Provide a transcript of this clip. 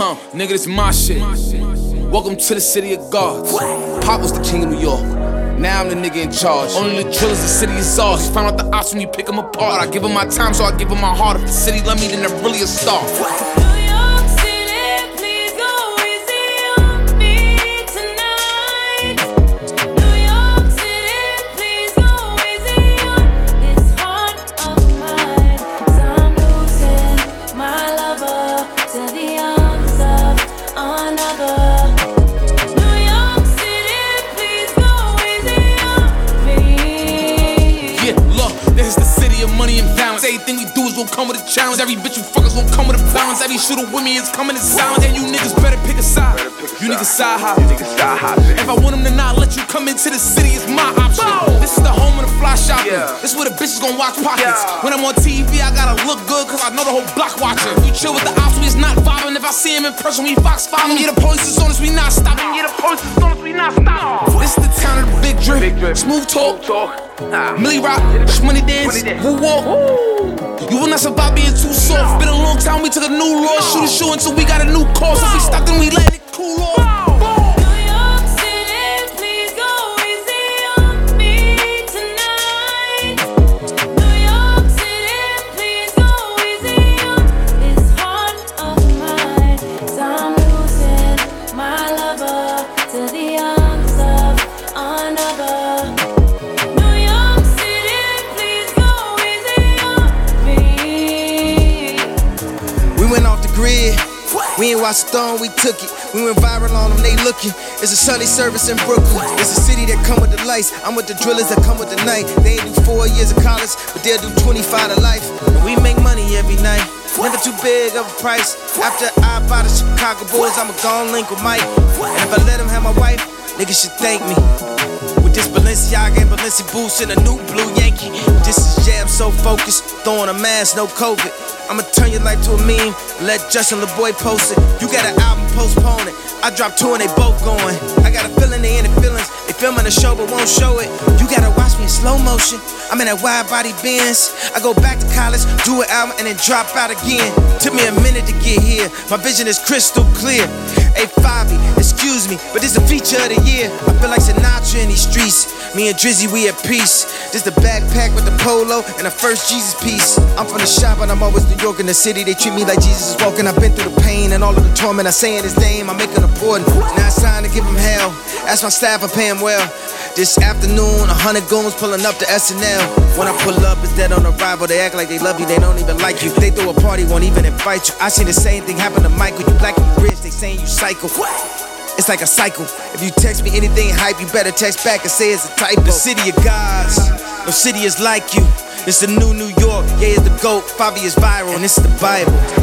Nigga, this my shit. Welcome to the city of gods. Pop was the king of New York. Now I'm the nigga in charge. Only the drillers, the city is ours. Found out the ops when you pick them apart. I give them my time, so I give them my heart. If the city love me, then they're really a star. Money and balance. Everything we do is gon' come with a challenge. Every bitch you fuckers gon' come with a balance. Every shooter with me is coming in silence. And you niggas better pick a side. You niggas side hop. If I want them to not let you come into the city, it's my option. This is the home of the fly shopping. This is where the bitches gon' watch pockets. When I'm on TV, I gotta look good, cause I know the whole block watching. We chill with the ops, we is not vibing. If I see him in person, we fox following. Yeah, the police is on us, we not stopping. This is the town of the big drip. Smooth talk. Millie Rock, Money Dance, Woo Walk. You will not survive being too soft. Been a long time, we took a new law. Shoot a shoe until we got a new call. So if we stop, then we let it cool off. We ain't watched Stone, we took it. We went viral on them, they looking. It's a Sunday service in Brooklyn. It's a city that come with the lights. I'm with the drillers that come with the night. They ain't do 4 years of college, but they'll do 25 to life. And we make money every night. Never too big of a price. After I buy the Chicago Bulls, I'ma go and link with Mike. And if I let him have my wife, niggas should thank me. With this Balenciaga and Balenci boots and a new blue Yankee. This is Jam so focused, throwing a mask, no COVID. I'ma turn your life to a meme and let Justin LeBoy post it. You got an album, postpone it. I dropped 2 and they both going. I got a feeling they in the feelings. They filming the show but won't show it. You gotta watch me in slow motion. I'm in that wide body Benz. I go back to college, do an album and then drop out again. Took me a minute to get here. My vision is crystal clear. Hey Fabi, excuse me, but this the feature of the year. I feel like Sinatra in these streets. Me and Drizzy, we at peace. This the backpack with the polo and the first Jesus piece. I'm from the shop and I'm always New York in the city. They treat me like Jesus is walking. I've been through the pain and all of the torment. I saying his name, I make it important. Now it's time to give him hell. Ask my staff, I pay him well. This afternoon, 100 goons pulling up to SNL. When I pull up, it's dead on arrival. They act like they love you, they don't even like you. They throw a party, won't even invite you. I seen the same thing happen to Michael. You black and you rich, they saying you psycho. It's like a cycle. If you text me anything hype, you better text back and say it's a typo. The city of gods, no city is like you. It's the new New York, yeah, it's the GOAT. Fabi is viral, and it's the Bible.